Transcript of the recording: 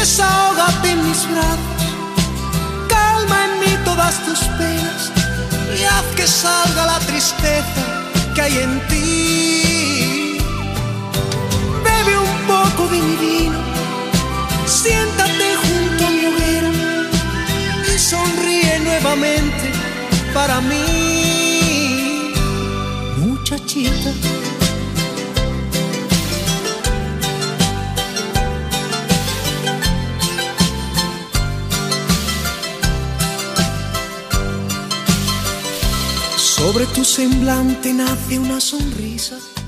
Desahógate en mis brazos, calma en mí todas tus penas y haz que salga la tristeza que hay en ti. Bebe un poco de mi vino, siéntate junto a mi hoguera y sonríe nuevamente para mí, muchachita. Sobre tu semblante nace una sonrisa